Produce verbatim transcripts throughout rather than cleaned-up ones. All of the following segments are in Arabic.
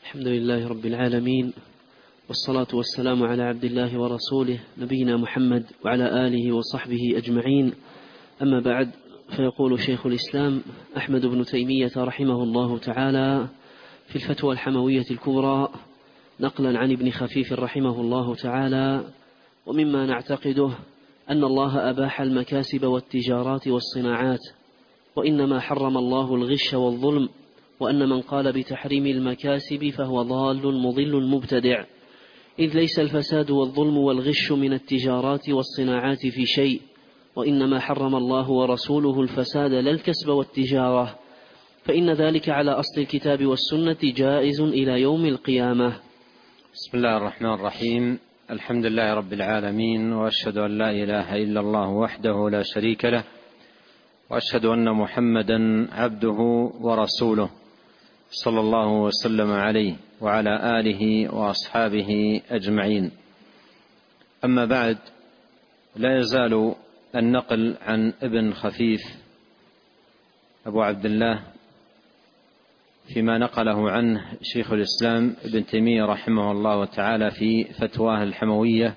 الحمد لله رب العالمين، والصلاة والسلام على عبد الله ورسوله نبينا محمد وعلى آله وصحبه أجمعين. أما بعد، فيقول شيخ الإسلام أحمد بن تيمية رحمه الله تعالى في الفتوى الحموية الكبرى نقلا عن ابن خفيف رحمه الله تعالى: ومما نعتقده أن الله أباح المكاسب والتجارات والصناعات، وإنما حرم الله الغش والظلم، وأن من قال بتحريم المكاسب فهو ضال مضل مبتدع، إذ ليس الفساد والظلم والغش من التجارات والصناعات في شيء، وإنما حرم الله ورسوله الفساد لا الكسب والتجارة، فإن ذلك على أصل الكتاب والسنة جائز إلى يوم القيامة. بسم الله الرحمن الرحيم. الحمد لله رب العالمين، وأشهد أن لا إله إلا الله وحده لا شريك له، وأشهد أن محمدا عبده ورسوله صلى الله وسلم عليه وعلى آله وأصحابه أجمعين. أما بعد، لا يزال النقل عن ابن خفيف أبو عبد الله فيما نقله عنه شيخ الإسلام ابن تيمية رحمه الله تعالى في فتواه الحموية.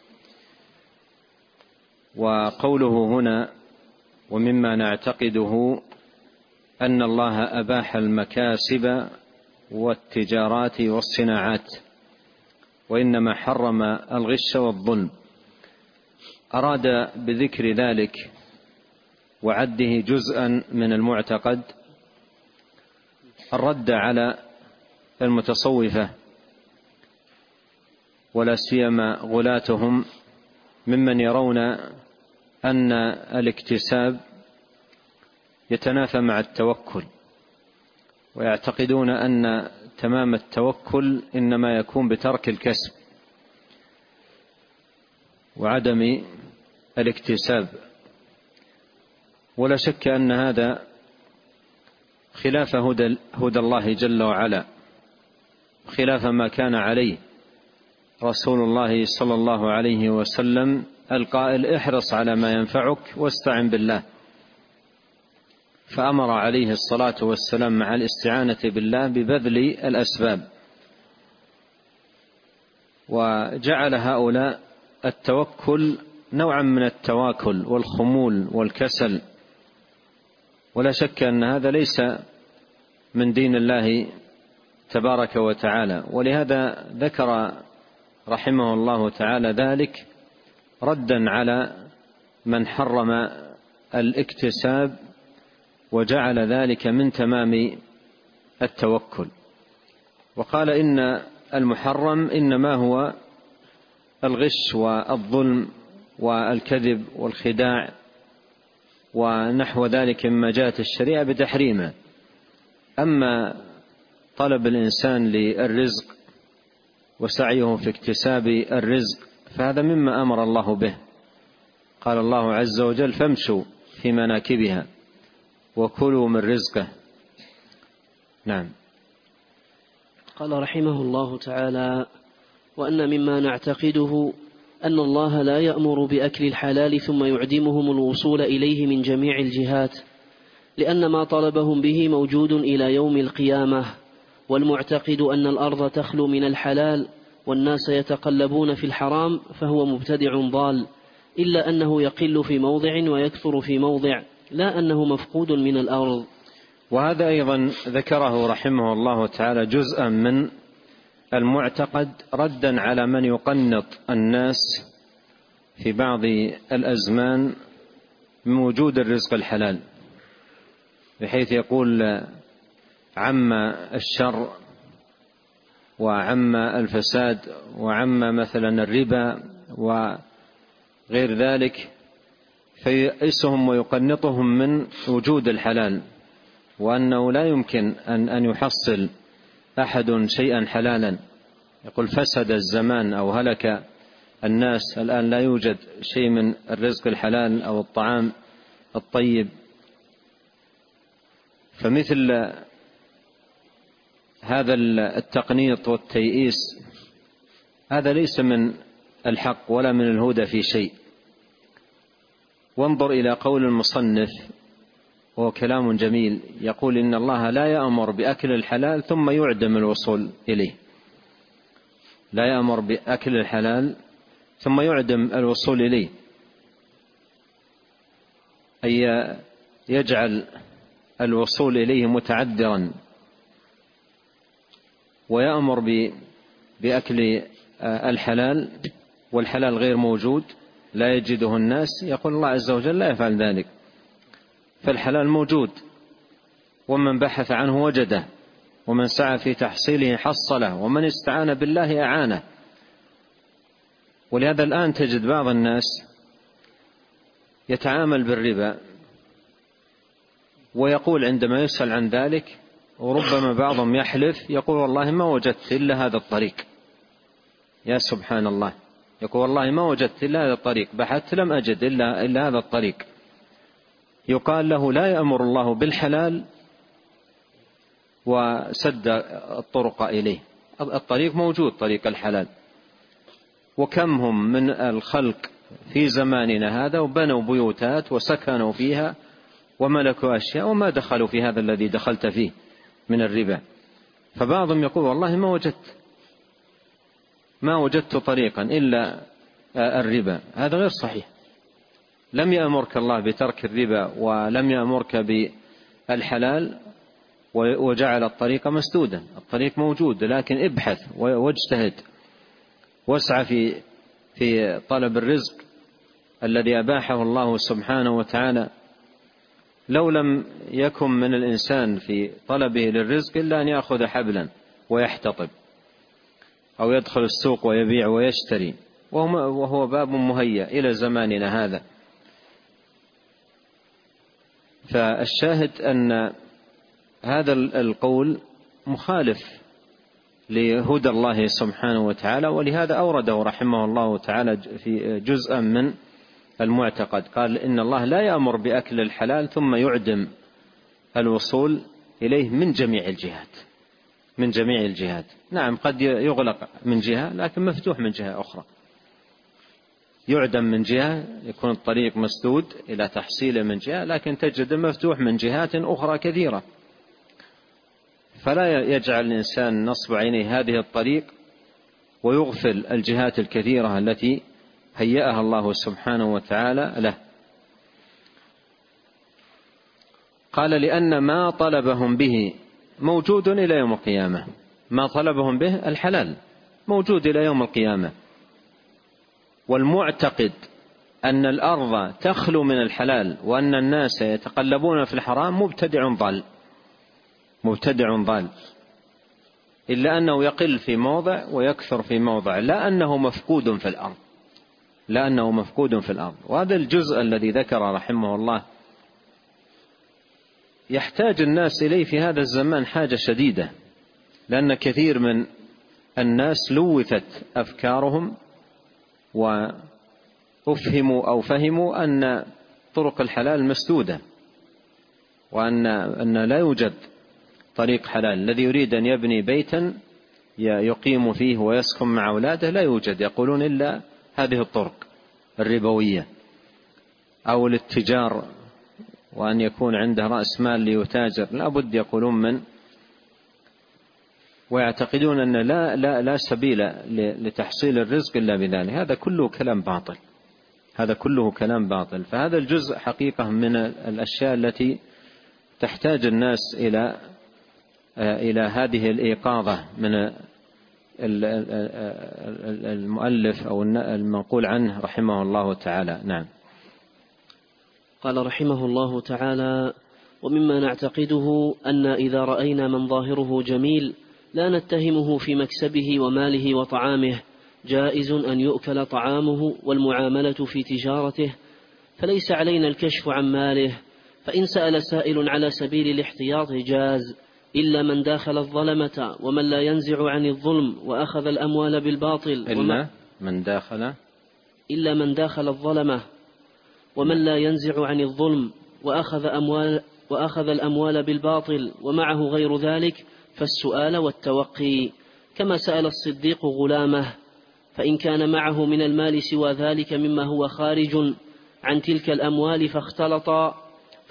وقوله هنا: ومما نعتقده أن الله أباح المكاسب والتجارات والصناعات، وإنما حرم الغش والظلم، أراد بذكر ذلك وعده جزءا من المعتقد الرد على المتصوفة، ولا سيما غلاتهم، ممن يرون أن الاكتساب يتنافى مع التوكل، ويعتقدون أن تمام التوكل إنما يكون بترك الكسب وعدم الاكتساب. ولا شك أن هذا خلاف هدى, هدى الله جل وعلا، خلاف ما كان عليه رسول الله صلى الله عليه وسلم القائل: احرص على ما ينفعك واستعن بالله. فأمر عليه الصلاة والسلام مع الاستعانة بالله ببذل الأسباب، وجعل هؤلاء التوكل نوعا من التواكل والخمول والكسل. ولا شك أن هذا ليس من دين الله تبارك وتعالى، ولهذا ذكر رحمه الله تعالى ذلك ردا على من حرم الاكتساب وجعل ذلك من تمام التوكل، وقال إن المحرم إنما هو الغش والظلم والكذب والخداع ونحو ذلك مما جاءت الشريعة بتحريمه. أما طلب الإنسان للرزق وسعيه في اكتساب الرزق فهذا مما أمر الله به، قال الله عز وجل: فامشوا في مناكبها وكلوا من رزقه. نعم. قال رحمه الله تعالى: وأن مما نعتقده أن الله لا يأمر بأكل الحلال ثم يعدمهم الوصول إليه من جميع الجهات، لأن ما طلبهم به موجود إلى يوم القيامة، والمعتقد أن الأرض تخلو من الحلال والناس يتقلبون في الحرام فهو مبتدع ضال، إلا أنه يقل في موضع ويكثر في موضع، لا أنه مفقود من الأرض. وهذا أيضا ذكره رحمه الله تعالى جزءا من المعتقد ردا على من يقنط الناس في بعض الأزمان من وجود الرزق الحلال، بحيث يقول: عم الشر وعم الفساد وعم مثلا الربا وغير ذلك، فيئسهم ويقنطهم من وجود الحلال، وأنه لا يمكن أن أن يحصل أحد شيئا حلالا. يقول: فسد الزمان أو هلك الناس، الآن لا يوجد شيء من الرزق الحلال أو الطعام الطيب. فمثل هذا التقنيط والتيئيس هذا ليس من الحق ولا من الهدى في شيء. وانظر إلى قول المصنف وهو كلام جميل، يقول إن الله لا يأمر بأكل الحلال ثم يعدم الوصول إليه، لا يأمر بأكل الحلال ثم يعدم الوصول إليه، أي يجعل الوصول إليه متعذرا، ويأمر بأكل الحلال والحلال غير موجود لا يجده الناس. يقول الله عز وجل لا يفعل ذلك، فالحلال موجود، ومن بحث عنه وجده، ومن سعى في تحصيله حصله، ومن استعان بالله أعانه. ولهذا الآن تجد بعض الناس يتعامل بالربا ويقول عندما يسأل عن ذلك، وربما بعضهم يحلف يقول والله ما وجدت إلا هذا الطريق. يا سبحان الله، يقول والله ما وجدت إلا هذا الطريق، بحثت لم أجد إلا, إلا هذا الطريق. يقال له لا يأمر الله بالحلال وسد الطرق إليه، الطريق موجود، طريق الحلال. وكم هم من الخلق في زماننا هذا وبنوا بيوتات وسكنوا فيها وملكوا أشياء وما دخلوا في هذا الذي دخلت فيه من الربا. فبعضهم يقول والله ما وجدت ما وجدت طريقا إلا الربا. هذا غير صحيح. لم يأمرك الله بترك الربا ولم يأمرك بالحلال وجعل الطريق مسدودا، الطريق موجود، لكن ابحث واجتهد واسعى في في طلب الرزق الذي أباحه الله سبحانه وتعالى. لو لم يكن من الإنسان في طلبه للرزق إلا أن يأخذ حبلا ويحتطب أو يدخل السوق ويبيع ويشتري، وهو باب مهيأ إلى زماننا هذا. فالشاهد أن هذا القول مخالف لهدى الله سبحانه وتعالى، ولهذا أورده رحمه الله تعالى في جزءا من المعتقد، قال إن الله لا يأمر بأكل الحلال ثم يعدم الوصول إليه من جميع الجهات، من جميع الجهات. نعم قد يغلق من جهة لكن مفتوح من جهة أخرى، يعدم من جهة يكون الطريق مسدود إلى تحصيله من جهة، لكن تجد مفتوح من جهات أخرى كثيرة. فلا يجعل الإنسان نصب عينيه هذه الطريق ويغفل الجهات الكثيرة التي هيأها الله سبحانه وتعالى له. قال لأن ما طلبهم به موجود إلى يوم القيامة، ما طلبهم به الحلال موجود إلى يوم القيامة. والمعتقد أن الأرض تخلو من الحلال وأن الناس يتقلبون في الحرام مبتدع ضال، مبتدع ضال، إلا أنه يقل في موضع ويكثر في موضع، لا أنه مفقود في الأرض، لا أنه مفقود في الأرض. وهذا الجزء الذي ذكر رحمه الله يحتاج الناس إليه في هذا الزمان حاجة شديدة، لأن كثير من الناس لوثت أفكارهم وأفهموا أو فهموا أن طرق الحلال مسدودة، وأن أن لا يوجد طريق حلال. الذي يريد أن يبني بيتا يقيم فيه ويسكن مع أولاده لا يوجد، يقولون إلا هذه الطرق الربوية أو الاتجار، وأن يكون عنده رأس مال ليتاجر، لا بد يقولون من، ويعتقدون أن لا, لا, لا سبيل لتحصيل الرزق إلا بذلك. هذا كله كلام باطل، هذا كله كلام باطل. فهذا الجزء حقيقة من الأشياء التي تحتاج الناس إلى إلى هذه الإيقاظة من المؤلف أو المنقول عنه رحمه الله تعالى. نعم. قال رحمه الله تعالى: ومما نعتقده أن إذا رأينا من ظاهره جميل لا نتهمه في مكسبه وماله وطعامه، جائز أن يؤكل طعامه والمعاملة في تجارته، فليس علينا الكشف عن ماله. فإن سأل سائل على سبيل الاحتياط جاز، إلا من داخل الظلمة ومن لا ينزع عن الظلم وأخذ الأموال بالباطل. إلا من داخل إلا من داخل الظلمة ومن لا ينزع عن الظلم وأخذ أموال وأخذ الأموال بالباطل ومعه غير ذلك، فالسؤال والتوقي، كما سأل الصديق غلامه. فإن كان معه من المال سوى ذلك مما هو خارج عن تلك الأموال فاختلط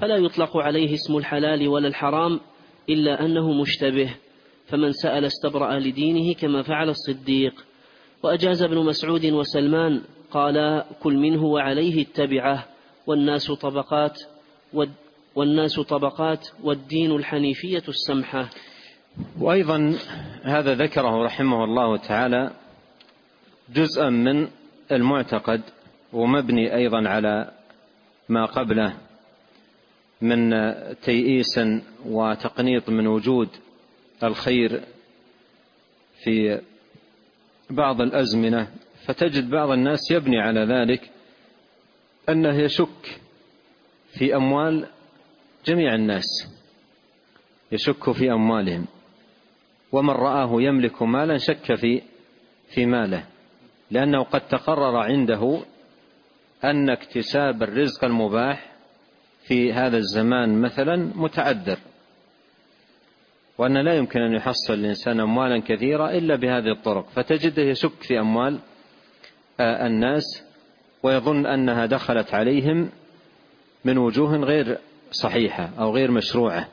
فلا يطلق عليه اسم الحلال ولا الحرام إلا أنه مشتبه، فمن سأل استبرأ لدينه كما فعل الصديق. وأجاز ابن مسعود وسلمان قال: كل منه وعليه اتبعه، والناس طبقات والناس طبقات والدين الحنيفية السمحة. وأيضا هذا ذكره رحمه الله تعالى جزءا من المعتقد، ومبني أيضا على ما قبله من تيئيس وتقنيط من وجود الخير في بعض الأزمنة. فتجد بعض الناس يبني على ذلك أنه يشك في أموال جميع الناس، يشك في أموالهم، ومن رآه يملك مالا شك في في ماله، لأنه قد تقرر عنده أن اكتساب الرزق المباح في هذا الزمان مثلا متعذر، وأن لا يمكن أن يحصل الإنسان أموالا كثيرة إلا بهذه الطرق، فتجده يشك في أموال الناس ويظن أنها دخلت عليهم من وجوه غير صحيحة أو غير مشروعة.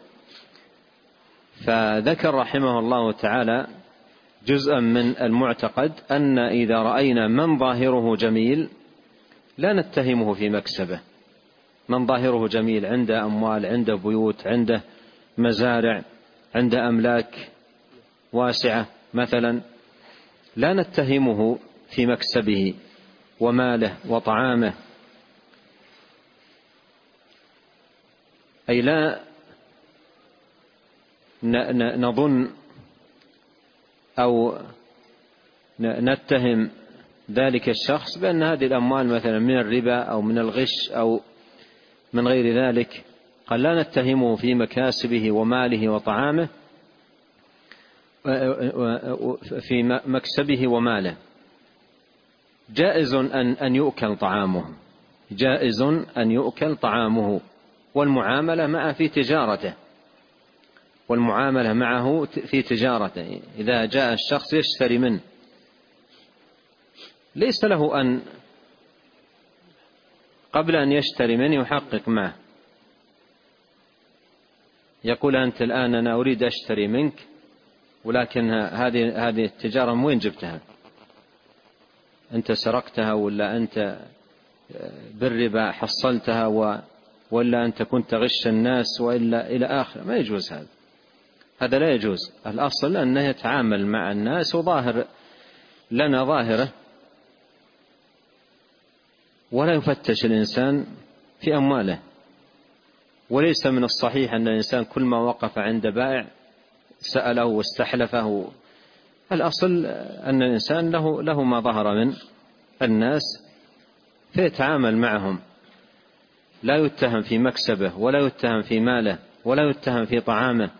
فذكر رحمه الله تعالى جزءا من المعتقد أن إذا رأينا من ظاهره جميل لا نتهمه في مكسبه، من ظاهره جميل عنده أموال، عنده بيوت، عنده مزارع، عنده أملاك واسعة مثلا، لا نتهمه في مكسبه وماله وطعامه، أي لا نظن أو نتهم ذلك الشخص بأن هذه الأموال مثلا من الربا أو من الغش أو من غير ذلك. قال: لا نتهمه في مكاسبه وماله وطعامه، في مكسبه وماله. جائز أن أن يؤكل طعامه، جائز أن يؤكل طعامه، والمعاملة معه في تجارته، والمعاملة معه في تجارته. إذا جاء الشخص يشتري منه ليس له أن قبل أن يشتري منه يحقق معه، يقول: أنت الآن أنا أريد أشتري منك، ولكن هذه هذه التجارة من وين جبتها؟ أنت سرقتها ولا أنت بالربا حصلتها ولا أنت كنت غش الناس وإلا إلى آخر. ما يجوز هذا، هذا لا يجوز. الأصل أنه يتعامل مع الناس وظاهر لنا ظاهره، ولا يفتش الإنسان في أمواله. وليس من الصحيح أن الإنسان كل ما وقف عند بائع سأله واستحلفه. الأصل أن الإنسان له له ما ظهر من الناس فيتعامل معهم، لا يتهم في مكسبه ولا يتهم في ماله ولا يتهم في طعامه.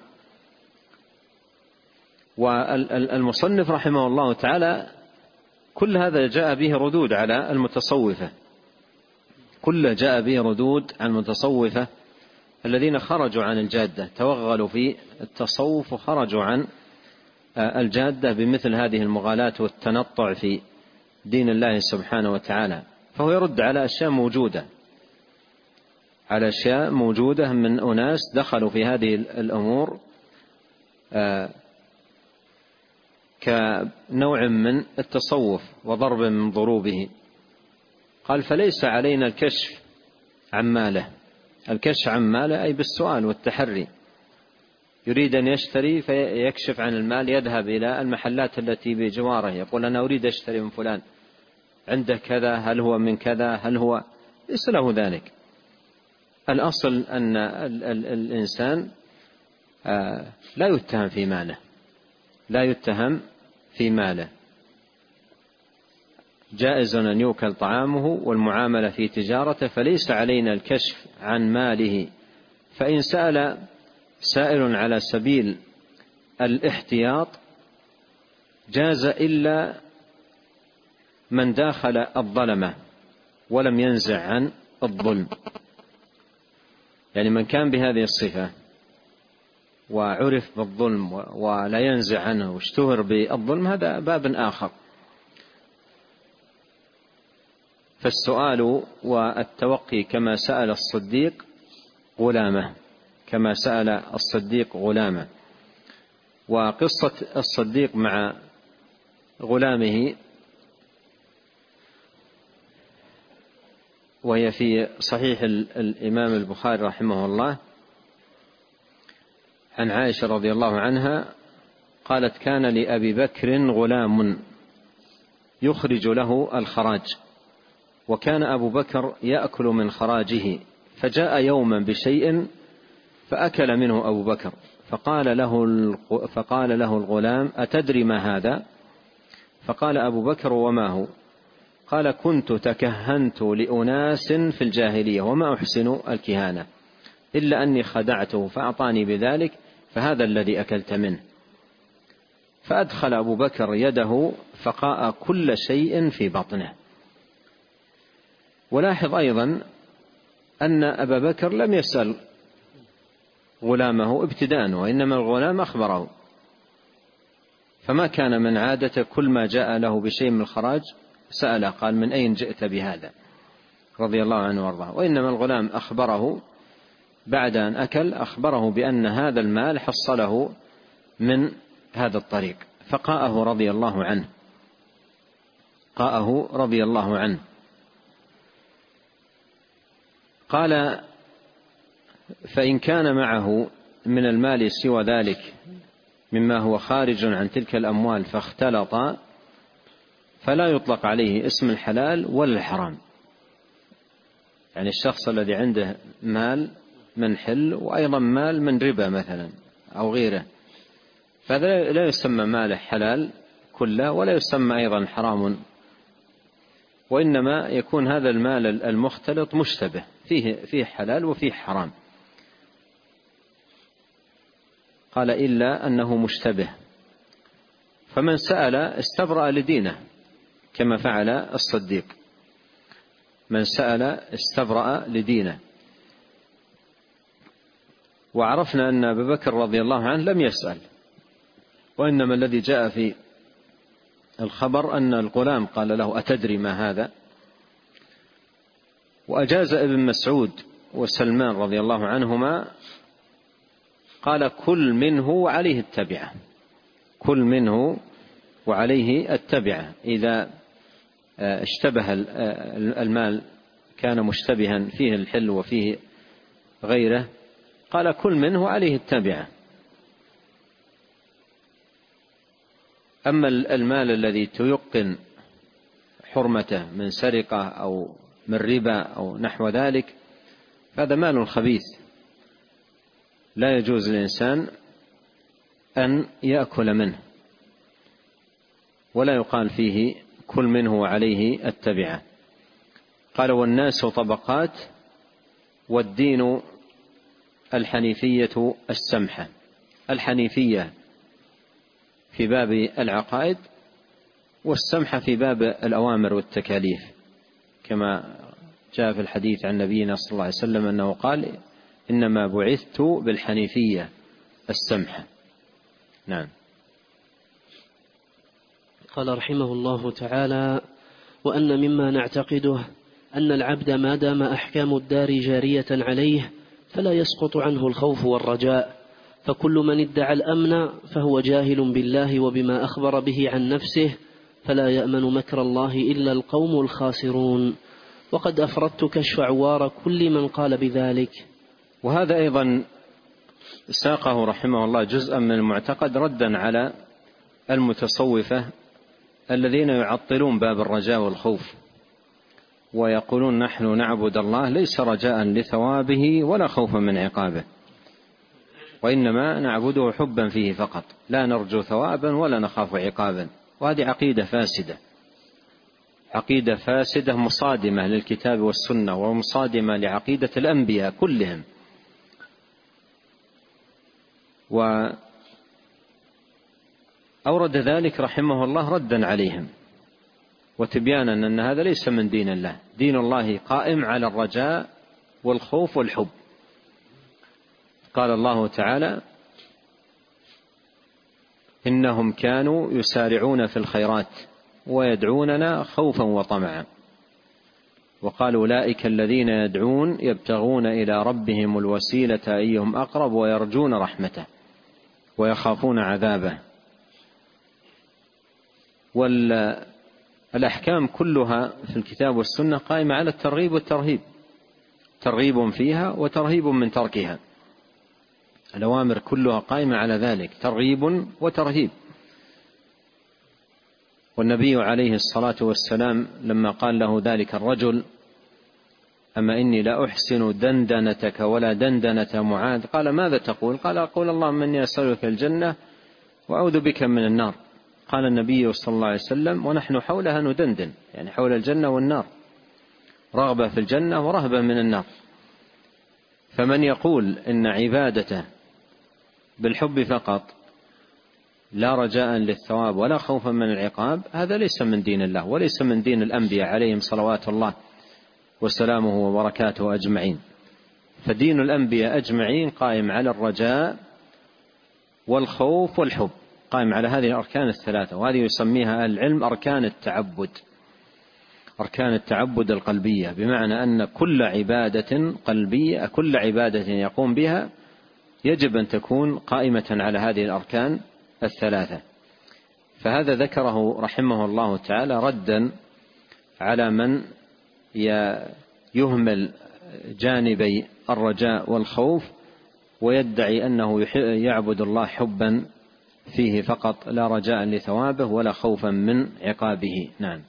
والمصنف رحمه الله تعالى كل هذا جاء به ردود على المتصوفة، كل جاء به ردود عن المتصوفة الذين خرجوا عن الجادة، توغلوا في التصوف وخرجوا عن الجادة بمثل هذه المغالاة والتنطع في دين الله سبحانه وتعالى. فهو يرد على أشياء موجودة، على أشياء موجودة من أناس دخلوا في هذه الأمور كنوع من التصوف وضرب من ضروبه. قال: فليس علينا الكشف عن ماله. الكشف عن ماله أي بالسؤال والتحري، يريد أن يشتري فيكشف عن المال، يذهب إلى المحلات التي بجواره يقول: أنا أريد أشتري من فلان، عنده كذا، هل هو من كذا، هل هو، ليس له ذلك. الأصل أن الإنسان لا يتهم في ماله، لا يتهم في ماله. جائز أن يؤكل طعامه والمعاملة في تجارته، فليس علينا الكشف عن ماله. فإن سأل سائل على سبيل الاحتياط جاز إلا من داخل الظلمة ولم ينزع عن الظلم. يعني من كان بهذه الصفة وعرف بالظلم ولا ينزع عنه واشتهر بالظلم، هذا باب آخر. فالسؤال والتوقي كما سأل الصديق غلامه كما سأل الصديق غلامه. وقصة الصديق مع غلامه وهي في صحيح الإمام البخاري رحمه الله عن عائشة رضي الله عنها قالت: كان لأبي بكر غلام يخرج له الخراج، وكان أبو بكر يأكل من خراجه، فجاء يوما بشيء فأكل منه أبو بكر، فقال له فقال له الغلام: أتدري ما هذا؟ فقال أبو بكر: وما هو؟ قال: كنت تكهنت لأناس في الجاهلية وما أحسن الكهانة إلا أني خدعته فأعطاني بذلك، فهذا الذي أكلت منه. فأدخل أبو بكر يده فقاء كل شيء في بطنه. ولاحظ أيضا أن أبا بكر لم يسأل غلامه ابتداء، وإنما الغلام أخبره، فما كان من عادة كل ما جاء له بشيء من الخراج سأله قال: من أين جئت بهذا؟ رضي الله عنه وارضاه. وإنما الغلام أخبره بعد أن أكل، أخبره بأن هذا المال حصله من هذا الطريق، فقاءه رضي الله عنه قاءه رضي الله عنه. قال: فإن كان معه من المال سوى ذلك مما هو خارج عن تلك الأموال فاختلط، فلا يطلق عليه اسم الحلال ولا الحرام. يعني الشخص الذي عنده مال من حل وأيضا مال من ربا مثلا أو غيره، فهذا لا يسمى ماله حلال كله ولا يسمى أيضا حرام، وإنما يكون هذا المال المختلط مشتبه، فيه فيه حلال وفيه حرام. قال: إلا أنه مشتبه، فمن سأل استبرأ لدينه كما فعل الصديق، من سأل استبرأ لدينه. وعرفنا أن أبا بكر رضي الله عنه لم يسأل، وإنما الذي جاء في الخبر أن الغلام قال له: أتدري ما هذا؟ وأجاز ابن مسعود وسلمان رضي الله عنهما، قال: كل منه وعليه التبعة، كل منه وعليه التبعة. إذا اشتبه المال كان مشتبها فيه الحل وفيه غيره، قال: كل منه وعليه التبعة. أما المال الذي تيقن حرمته من سرقة أو من ربا أو نحو ذلك، فهذا مال خبيث لا يجوز للإنسان أن يأكل منه، ولا يقال فيه كل منه وعليه التبعة. قال: والناس طبقات، والدين الحنيفية السمحة. الحنيفية في باب العقائد، والسمحة في باب الأوامر والتكاليف، كما جاء في الحديث عن نبينا صلى الله عليه وسلم أنه قال: إنما بعثت بالحنيفية السمحة. نعم. قال رحمه الله تعالى: وأن مما نعتقده أن العبد ما دام أحكام الدار جارية عليه فلا يسقط عنه الخوف والرجاء، فكل من ادعى الأمن فهو جاهل بالله وبما أخبر به عن نفسه، فلا يأمن مكر الله إلا القوم الخاسرون. وقد أفردت كشف عوار كل من قال بذلك. وهذا أيضا ساقه رحمه الله جزءا من المعتقد ردا على المتصوفة الذين يعطلون باب الرجاء والخوف، ويقولون: نحن نعبد الله ليس رجاء لثوابه ولا خوفا من عقابه، وإنما نعبده حبا فيه فقط، لا نرجو ثوابا ولا نخاف عقابا. وهذه عقيدة فاسدة، عقيدة فاسدة مصادمة للكتاب والسنة، ومصادمة لعقيدة الأنبياء كلهم. وأورد ذلك رحمه الله ردا عليهم وتبيانا أن هذا ليس من دين الله. دين الله قائم على الرجاء والخوف والحب. قال الله تعالى: إنهم كانوا يسارعون في الخيرات ويدعوننا خوفا وطمعا. وقال أولئك الذين يدعون يبتغون إلى ربهم الوسيلة أيهم أقرب ويرجون رحمته ويخافون عذابه. والأحكام كلها في الكتاب والسنة قائمة على الترغيب والترهيب، ترغيب فيها وترهيب من تركها. الأوامر كلها قائمة على ذلك، ترغيب وترهيب. والنبي عليه الصلاة والسلام لما قال له ذلك الرجل: أما إني لا أحسن دندنتك ولا دندنة معاذ، قال: ماذا تقول؟ قال: أقول اللهم إني أسألك الجنة وأعوذ بك من النار. قال النبي صلى الله عليه وسلم: ونحن حولها ندندن، يعني حول الجنة والنار، رغبة في الجنة ورهبة من النار. فمن يقول إن عبادته بالحب فقط لا رجاء للثواب ولا خوفا من العقاب، هذا ليس من دين الله وليس من دين الأنبياء عليهم صلوات الله وسلامه وبركاته أجمعين. فدين الأنبياء أجمعين قائم على الرجاء والخوف والحب، قائم على هذه الأركان الثلاثة، وهذه يسميها أهل العلم أركان التعبد، أركان التعبد القلبية، بمعنى أن كل عبادة قلبية، كل عبادة يقوم بها يجب أن تكون قائمة على هذه الأركان الثلاثة. فهذا ذكره رحمه الله تعالى ردا على من يهمل جانبي الرجاء والخوف ويدعي أنه يعبد الله حبا فيه فقط، لا رجاء لثوابه ولا خوفا من عقابه. نعم.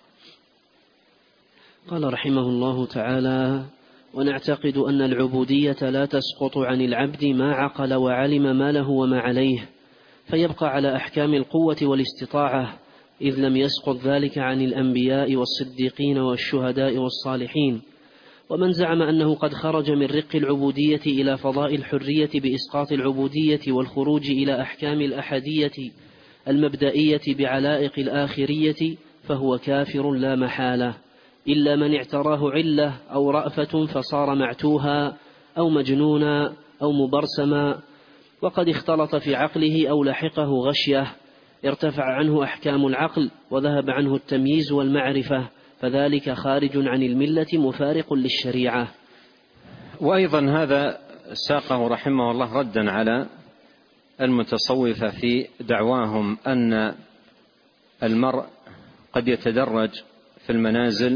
قال رحمه الله تعالى: ونعتقد أن العبودية لا تسقط عن العبد ما عقل وعلم ما له وما عليه، فيبقى على أحكام القوة والاستطاعة، إذ لم يسقط ذلك عن الأنبياء والصديقين والشهداء والصالحين. ومن زعم أنه قد خرج من رق العبودية إلى فضاء الحرية بإسقاط العبودية والخروج إلى أحكام الأحدية المبدئية بعلائق الآخرية فهو كافر لا محالة، إلا من اعتراه علة أو رأفة فصار معتوها أو مجنونا أو مبرسما، وقد اختلط في عقله أو لحقه غشية ارتفع عنه أحكام العقل وذهب عنه التمييز والمعرفة، فذلك خارج عن الملة مفارق للشريعة. وأيضا هذا ساقه رحمه الله ردا على المتصوفة في دعواهم أن المرء قد يتدرج في المنازل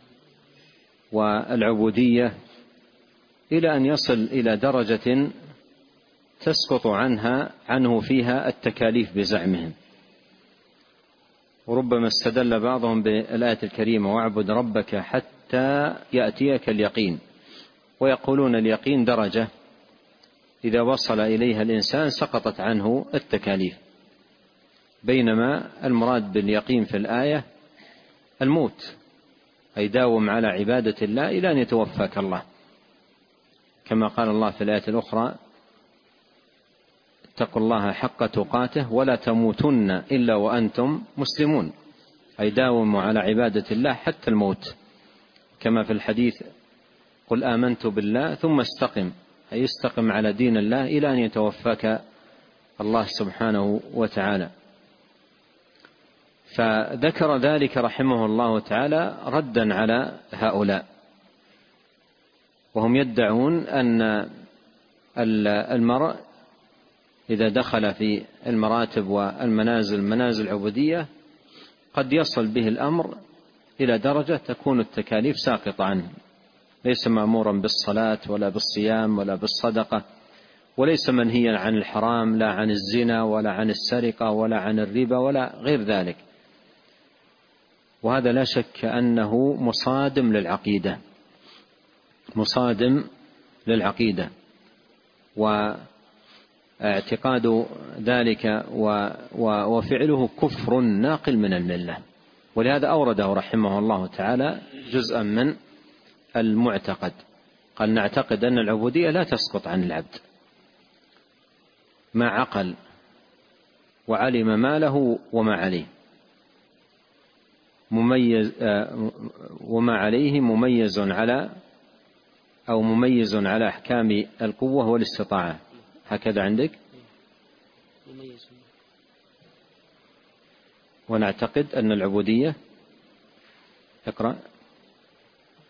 والعبودية إلى أن يصل إلى درجة تسقط عنها عنه فيها التكاليف بزعمهم. وربما استدل بعضهم بالآية الكريمة: واعبد ربك حتى يأتيك اليقين، ويقولون اليقين درجة إذا وصل إليها الإنسان سقطت عنه التكاليف، بينما المراد باليقين في الآية الموت، أي داوم على عبادة الله إلى أن يتوفاك الله، كما قال الله في الآية الأخرى: اتقوا الله حق تقاته ولا تموتن إلا وأنتم مسلمون، أي داوموا على عبادة الله حتى الموت، كما في الحديث: قل آمنت بالله ثم استقم، أي استقم على دين الله إلى أن يتوفاك الله سبحانه وتعالى. فذكر ذلك رحمه الله تعالى ردا على هؤلاء، وهم يدعون أن المرء إذا دخل في المراتب والمنازل منازل العبودية قد يصل به الأمر إلى درجة تكون التكاليف ساقطة عنه، ليس مأمورا بالصلاة ولا بالصيام ولا بالصدقة، وليس منهيا عن الحرام، لا عن الزنا ولا عن السرقة ولا عن الربا ولا غير ذلك. وهذا لا شك أنه مصادم للعقيدة، مصادم للعقيدة، واعتقاد ذلك وفعله كفر ناقل من الملة. ولهذا أورده رحمه الله تعالى جزءا من المعتقد، قال: نعتقد أن العبودية لا تسقط عن العبد ما عقل وعلم ما له وما عليه، مميز وما عليه مميز على أو مميز على أحكام القوة والاستطاعة. هكذا عندك؟ ونعتقد أن العبودية، اقرأ.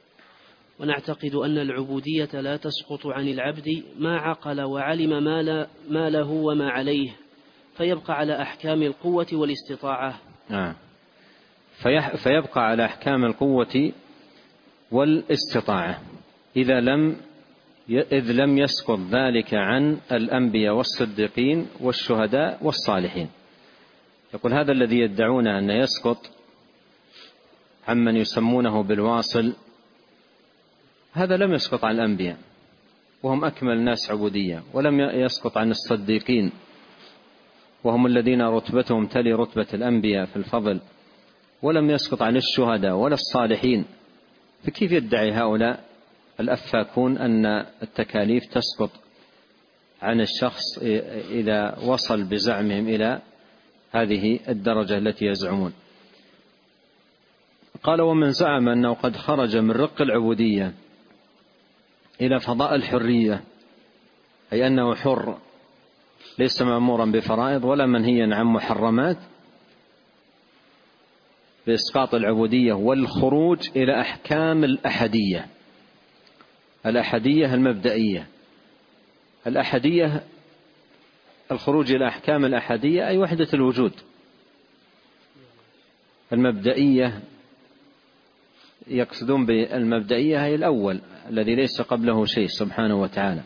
ونعتقد أن العبودية لا تسقط عن العبد ما عقل وعلم ما, لا ما له وما عليه، فيبقى على أحكام القوة والاستطاعة. آه. فيبقى على أحكام القوة والاستطاعة إذا لم إذ لم يسقط ذلك عن الأنبياء والصديقين والشهداء والصالحين. يقول هذا الذي يدعون أن يسقط عمن يسمونه بالواصل، هذا لم يسقط عن الأنبياء وهم أكمل الناس عبودية، ولم يسقط عن الصديقين وهم الذين رتبتهم تلي رتبة الأنبياء في الفضل، ولم يسقط عن الشهداء ولا الصالحين. فكيف يدعي هؤلاء الأفاكون أن التكاليف تسقط عن الشخص إذا وصل بزعمهم إلى هذه الدرجة التي يزعمون؟ قال ومن زعم أنه قد خرج من رق العبودية إلى فضاء الحرية، أي أنه حر ليس مأمورا بفرائض ولا منهيا عن محرمات، بإسقاط العبودية والخروج إلى أحكام الأحدية. الأحدية المبدئية، الأحدية الخروج إلى أحكام الأحدية أي وحدة الوجود. المبدئية يقصدون بالمبدئية هي الأول الذي ليس قبله شيء سبحانه وتعالى،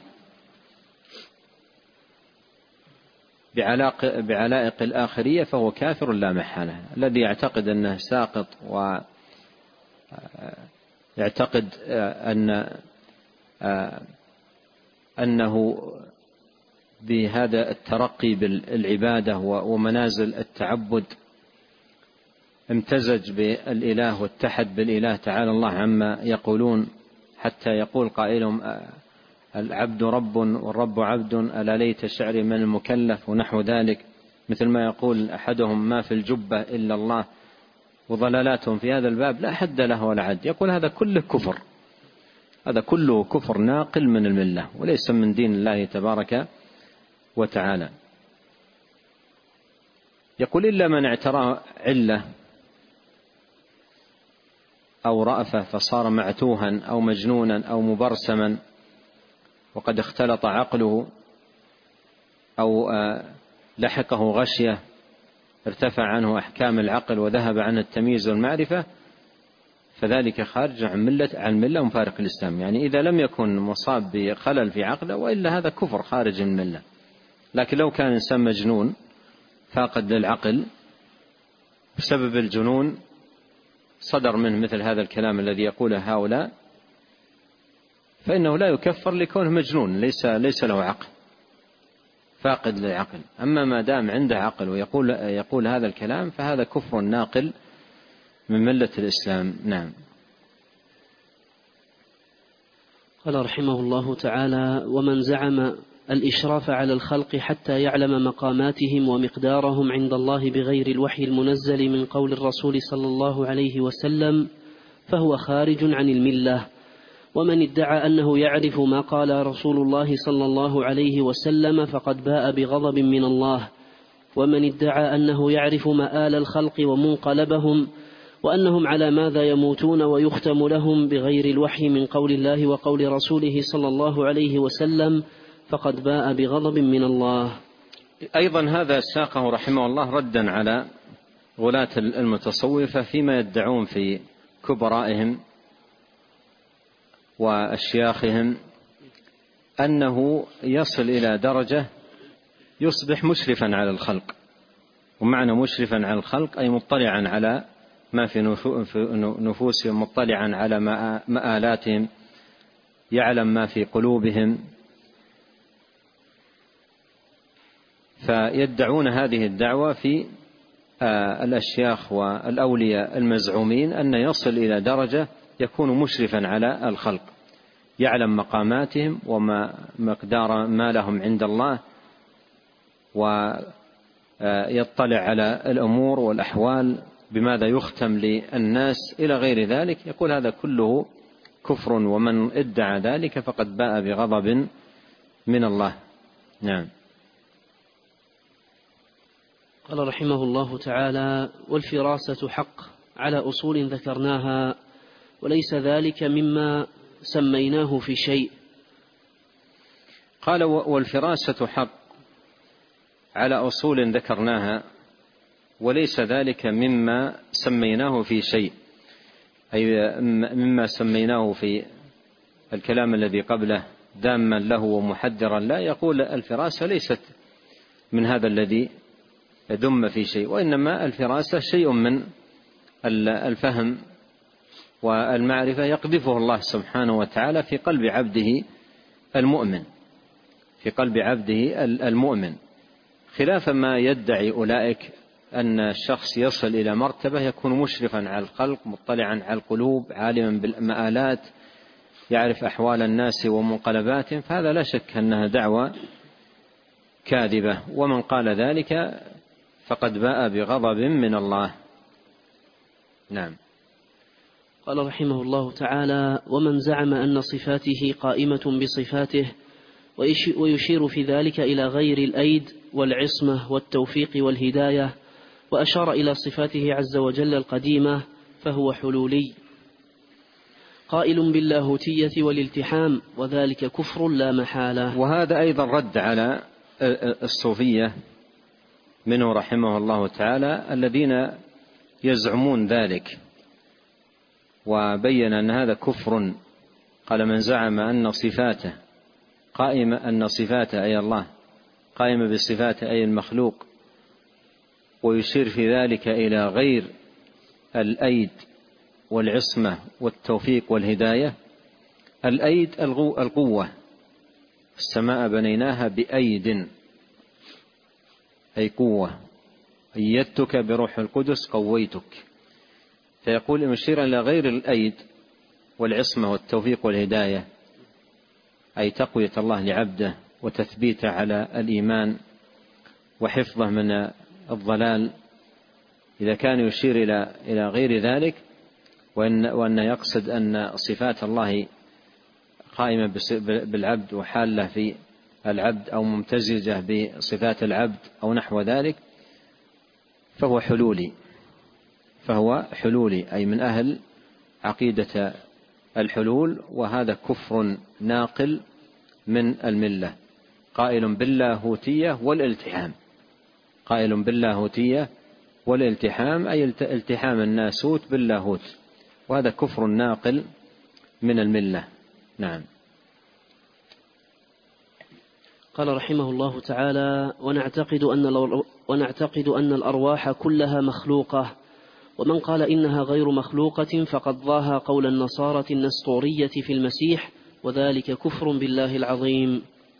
بعلائق الآخرية فهو كافر لا محالة. الذي يعتقد أنه ساقط ويعتقد أن أنه بهذا الترقي بالعبادة ومنازل التعبد امتزج بالإله واتحد بالإله تعالى الله عما يقولون، حتى يقول قائلهم العبد رب والرب عبد، ألا ليت شعري من المكلف ونحو ذلك، مثل ما يقول أحدهم ما في الجبة إلا الله. وضلالاتهم في هذا الباب لا حد له ولا عد. يقول هذا كله كفر، هذا كله كفر ناقل من الملة وليس من دين الله تبارك وتعالى. يقول إلا من اعترى علة أو رأفة فصار معتوها أو مجنونا أو مبرسما وقد اختلط عقله، أو لحقه غشية ارتفع عنه أحكام العقل وذهب عنه التمييز والمعرفة، فذلك خارج عن ملة عن ملة مفارق الإسلام. يعني إذا لم يكن مصاب بخلل في عقله وإلا هذا كفر خارج من الملة. لكن لو كان إنسان مجنون فاقد للعقل بسبب الجنون صدر منه مثل هذا الكلام الذي يقوله هؤلاء، فإنه لا يكفر لكونه مجنون ليس ليس له عقل، فاقد للعقل. أما ما دام عنده عقل ويقول يقول هذا الكلام فهذا كفر ناقل من ملة الإسلام. نعم. قال رحمه الله تعالى: ومن زعم الإشراف على الخلق حتى يعلم مقاماتهم ومقدارهم عند الله بغير الوحي المنزل من قول الرسول صلى الله عليه وسلم فهو خارج عن الملة. ومن ادعى أنه يعرف ما قال رسول الله صلى الله عليه وسلم فقد باء بغضب من الله. ومن ادعى أنه يعرف مآل الخلق ومنقلبهم وأنهم على ماذا يموتون ويختم لهم بغير الوحي من قول الله وقول رسوله صلى الله عليه وسلم فقد باء بغضب من الله. أيضا هذا ساقه رحمه الله ردا على غلاة المتصوفة فيما يدعون في كبرائهم وأشياخهم أنه يصل إلى درجة يصبح مشرفا على الخلق. ومعنى مشرفا على الخلق أي مطلعا على ما في نفوسهم، مطلعا على مآلاتهم، يعلم ما في قلوبهم. فيدعون هذه الدعوة في الأشياخ والأولياء المزعومين أن يصل إلى درجة يكون مشرفا على الخلق، يعلم مقاماتهم وما مقدار ما لهم عند الله، ويطلع على الأمور والأحوال بماذا يختم للناس إلى غير ذلك. يقول هذا كله كفر، ومن ادعى ذلك فقد باء بغضب من الله. نعم. قال رحمه الله تعالى: والفراسة حق على أصول ذكرناها، وليس ذلك مما سميناه في شيء. قال والفراسة حق على أصول ذكرناها، وليس ذلك مما سميناه في شيء، أي مما سميناه في الكلام الذي قبله داما له ومحدرا لا. يقول الفراسة ليست من هذا الذي دم في شيء، وإنما الفراسة شيء من الفهم والمعرفة يقذفه الله سبحانه وتعالى في قلب عبده المؤمن في قلب عبده المؤمن خلاف ما يدعي أولئك أن الشخص يصل إلى مرتبة يكون مشرفا على الخلق، مطلعا على القلوب، عالما بالمآلات، يعرف أحوال الناس ومنقلباتهم، فهذا لا شك أنها دعوة كاذبة، ومن قال ذلك فقد باء بغضب من الله. نعم. قال رحمه الله تعالى: ومن زعم أن صفاته قائمة بصفاته ويشير في ذلك إلى غير الأيد والعصمة والتوفيق والهداية، وأشار إلى صفاته عز وجل القديمة، فهو حلولي قائل باللاهوتية والالتحام، وذلك كفر لا محالة. وهذا أيضا رد على الصوفية منه رحمه الله تعالى الذين يزعمون ذلك، وبين أن هذا كفر. قال: من زعم أن صفاته قائمة أن صفاته أي الله قائمة بصفاته أي المخلوق، ويشير في ذلك إلى غير الأيد والعصمة والتوفيق والهداية. الأيد القوة، السماء بنيناها بأيد أي قوة، أيدتك بروح القدس قويتك. فيقول مشيرا إلى غير الأيد والعصمة والتوفيق والهداية، أي تقوية الله لعبده وتثبيته على الإيمان وحفظه من الضلال. إذا كان يشير إلى إلى غير ذلك، وأن وأن يقصد أن صفات الله قائمة بالعبد وحالة في العبد أو ممتزجة بصفات العبد أو نحو ذلك، فهو حلولي فهو حلولي أي من أهل عقيدة الحلول، وهذا كفر ناقل من الملة، قائل باللاهوتية والالتحام قائل باللاهوتية والالتحام أي التحام الناسوت باللاهوت، وهذا كفر ناقل من الملة. نعم. قال رحمه الله تعالى: ونعتقد أن ونعتقد أن الأرواح كلها مخلوقة، ومن قال إنها غير مخلوقة فقد ضاها قول النصارى النسطورية في المسيح، وذلك كفر بالله العظيم.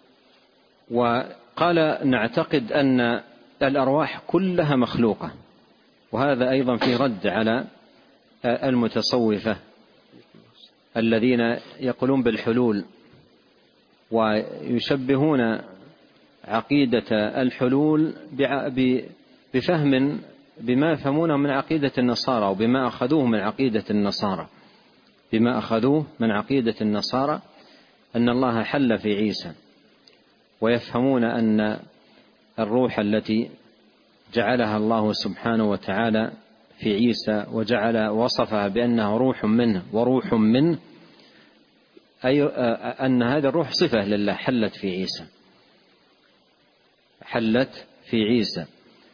وقال: نعتقد أن الأرواح كلها مخلوقة، وهذا أيضا في رد على المتصوفة الذين يقولون بالحلول، ويشبهون عقيدة الحلول بفهم بما يفهمونه من عقيدة النصارى، وبما أخذوه من عقيدة النصارى بما أخذوه من عقيدة النصارى أن الله حل في عيسى، ويفهمون أن الروح التي جعلها الله سبحانه وتعالى في عيسى وجعل وصفها بأنها روح منه وروح منه، أي أن هذا الروح صفة لله حلت في عيسى حلت في عيسى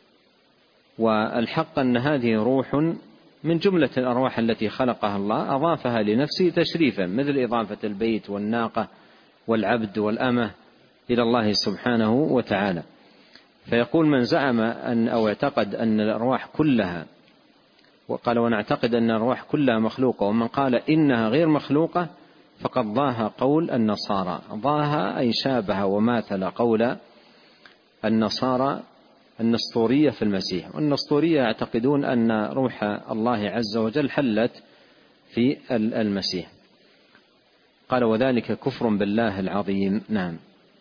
والحق أن هذه روح من جملة الأرواح التي خلقها الله، أضافها لنفسه تشريفا، مثل إضافة البيت والناقة والعبد والأمة إلى الله سبحانه وتعالى. فيقول: من زعم أن أو اعتقد أن الأرواح كلها، وقال: ونعتقد أن الأرواح كلها مخلوقة، ومن قال إنها غير مخلوقة فقد ضاها قول النصارى. ضاها أي شابه وماثل قول النصارى النسطورية في المسيح. والنسطورية يعتقدون أن روح الله عز وجل حلت في المسيح. قال: وذلك كفر بالله العظيم. نعم.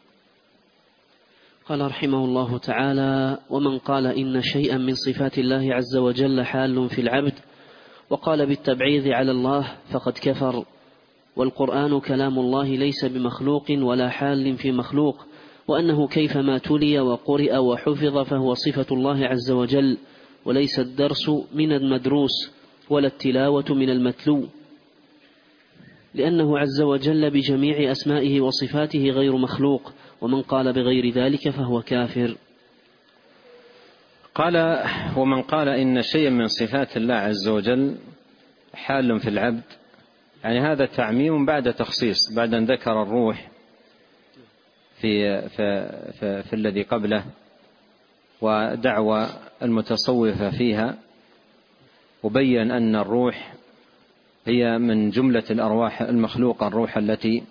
قال رحمه الله تعالى: ومن قال إن شيئا من صفات الله عز وجل حال في العبد وقال بالتبعيض على الله فقد كفر، والقرآن كلام الله ليس بمخلوق ولا حال في مخلوق، وأنه كيفما تلي وقرئ وحفظ فهو صفة الله عز وجل، وليس الدرس من المدروس ولا التلاوة من المتلو. لأنه عز وجل بجميع أسمائه وصفاته غير مخلوق، ومن قال بغير ذلك فهو كافر. قال: ومن قال إن شيئا من صفات الله عز وجل حال في العبد، يعني هذا تعميم بعد تخصيص، بعد أن ذكر الروح في, في, في, في الذي قبله ودعوى المتصوفة فيها، وبين أن الروح هي من جملة الأرواح المخلوقة. الروح التي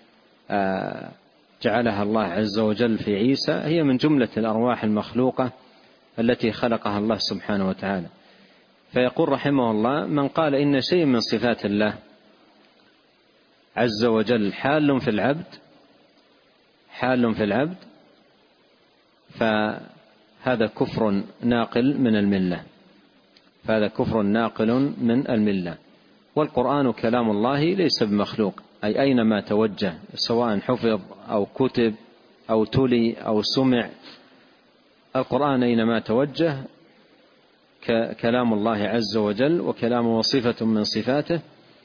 جعلها الله عز وجل في عيسى هي من جملة الأرواح المخلوقة التي خلقها الله سبحانه وتعالى. فيقول رحمه الله: من قال إن شيء من صفات الله عز وجل حال في العبد حال في العبد فهذا كفر ناقل من الملة فهذا كفر ناقل من الملة. والقرآن كلام الله ليس بمخلوق، أي أينما توجه سواء حفظ أو كتب أو تلي أو سمع، القرآن أينما توجه كلام الله عز وجل، وكلامه صفة من صفاته.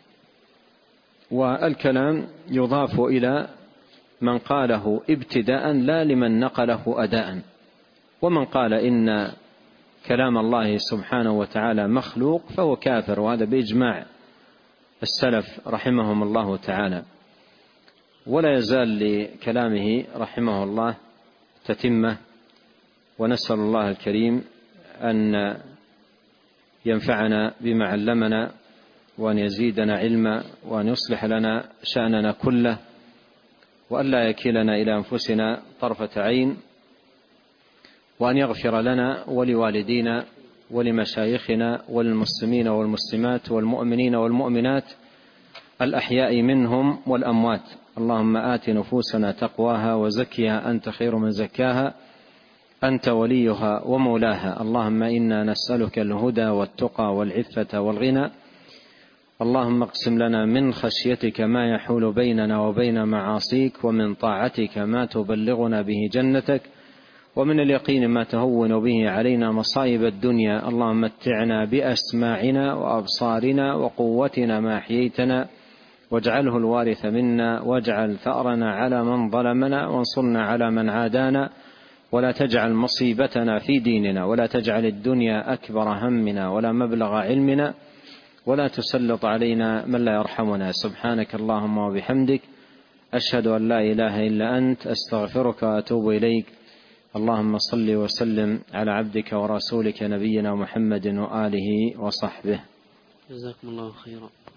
والكلام يضاف إلى من قاله ابتداء لا لمن نقله أداء. ومن قال إن كلام الله سبحانه وتعالى مخلوق فهو كافر، وهذا بإجماع السلف رحمهم الله تعالى. ولا يزال لكلامه رحمه الله تتمة، ونسأل الله الكريم أن ينفعنا بما علمنا، وأن يزيدنا علما، وأن يصلح لنا شأننا كله، وأن لا يكلنا إلى أنفسنا طرفة عين، وأن يغفر لنا ولوالدينا ولمشايخنا وللمسلمين والمسلمات والمؤمنين والمؤمنات الأحياء منهم والأموات. اللهم آت نفوسنا تقواها وزكها أنت خير من زكاها أنت وليها ومولاها. اللهم إنا نسألك الهدى والتقى والعفة والغنى. اللهم اقسم لنا من خشيتك ما يحول بيننا وبين معاصيك، ومن طاعتك ما تبلغنا به جنتك، ومن اليقين ما تهون به علينا مصائب الدنيا. اللهم متعنا بأسماعنا وأبصارنا وقوتنا ما أحييتنا، واجعله الوارث منا، واجعل ثأرنا على من ظلمنا، وانصرنا على من عادانا، ولا تجعل مصيبتنا في ديننا، ولا تجعل الدنيا أكبر همنا ولا مبلغ علمنا، ولا تسلط علينا من لا يرحمنا. سبحانك اللهم وبحمدك، أشهد أن لا إله إلا أنت، أستغفرك وأتوب إليك. اللهم صل وسلم على عبدك ورسولك نبينا محمد وآله وصحبه. جزاكم الله خيرا.